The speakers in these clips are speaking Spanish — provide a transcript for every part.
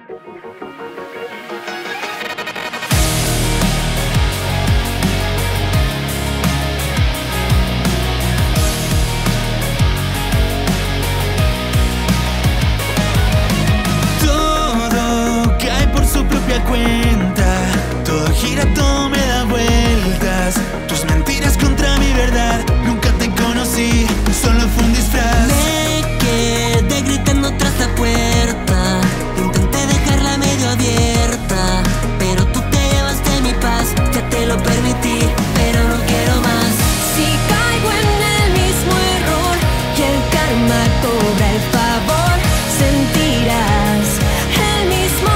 Cuenta, todo gira, todo me da vueltas. Tus mentiras contra mi verdad. Nunca te conocí, solo fue un disfraz. Me quedé gritando tras la puerta. Intenté dejarla medio abierta, pero tú te llevaste mi paz. Ya te lo permití, pero no quiero más. Si caigo en el mismo error y el karma cobra el favor, sentirás el mismo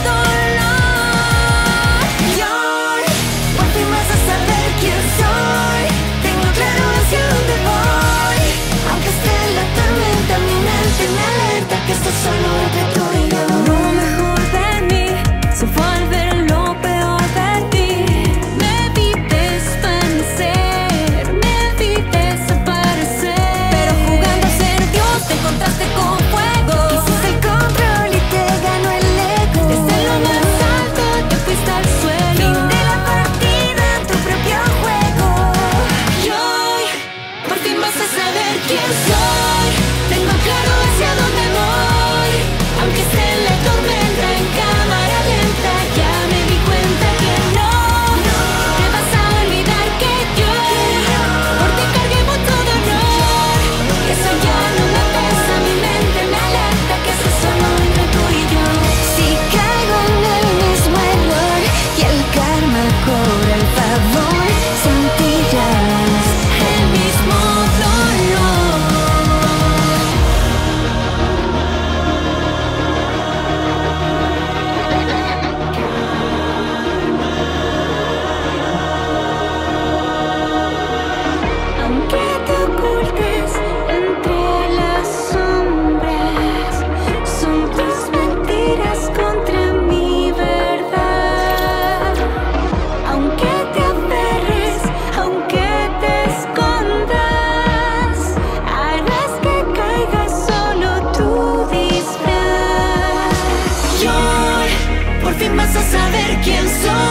que esto solo entre tú y yo. Lo mejor de mí se fue al ver lo peor de ti. Me vi desvanecer, me vi desaparecer. Pero jugando a ser Dios te encontraste con fuego. Hiciste el control y te ganó el ego. Desde lo más alto te fuiste al suelo. Fin de la partida en tu propio juego. Y hoy por fin vas a saber quién soy. Tengo claro hacia dónde voy. Aunque esté en la tormenta en cámara lenta, ya me di cuenta que no te vas a olvidar que yo por ti cargué mucho dolor. Eso ya no me pesa, mi mente me alerta que eso solo entre tú y yo. Si caigo en el mismo error y el karma cobra el favor, sentirás el mismo dolor. Aunque te ocultes entre las sombras, son tus mentiras contra mi verdad. Aunque te aferres, aunque te escondas, harás que caiga solo tu disfraz. Y hoy por fin vas a saber quién soy.